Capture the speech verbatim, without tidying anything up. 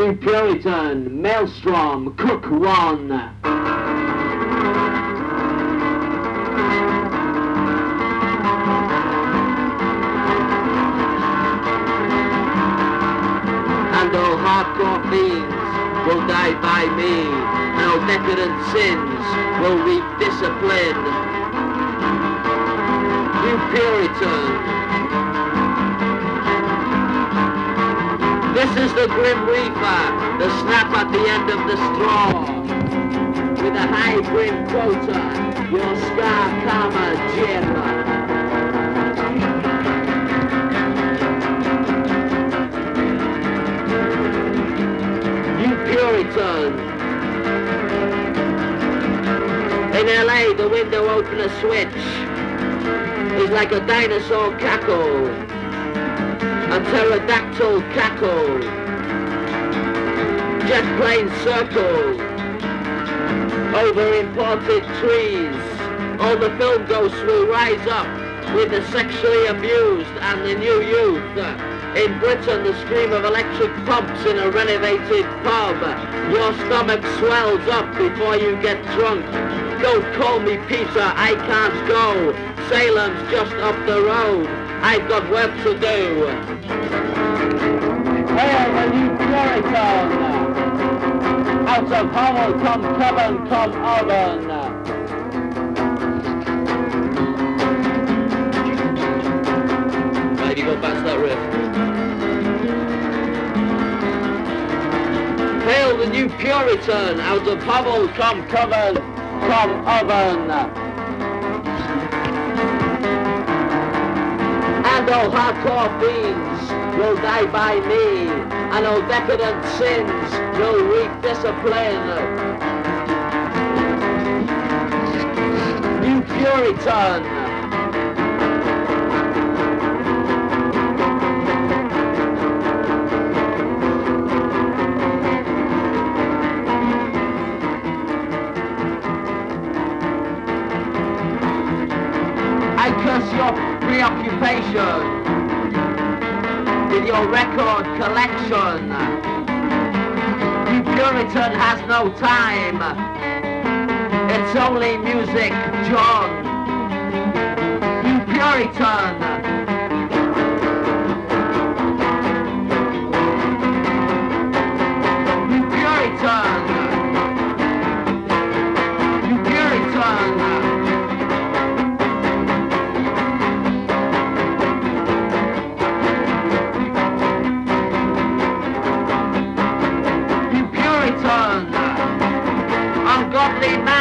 New Puritan, Maelstrom, Cook One. And all hardcore fiends will die by me, and all decadent sins will reap discipline. New Puritan. This is the Grim Reaper, the snap at the end of the straw. With a high grim quota, your scar karma jira. New Puritan. In L A, the window opener switch is like a dinosaur cackle. A pterodactyl cackle, jet plane circle, over imported trees. All the film ghosts will rise up with the sexually abused and the new youth. In Britain, the scream of electric pumps in a renovated pub. Your stomach swells up before you get drunk. Don't call me Peter, I can't go. Salem's just up the road. I've got work to do. Hail the New Puritan! Out of hovel come coven, come oven. Maybe go past that riff. Hail the New Puritan! Out of hovel come coven, come oven. And all hardcore fiends will die by me, and all decadent sins will reap discipline. New Puritan. I curse your preoccupation with your record collection. New Puritan has no time. It's only music, John. New Puritan. New Puritan. New Puritan. Ungodly man.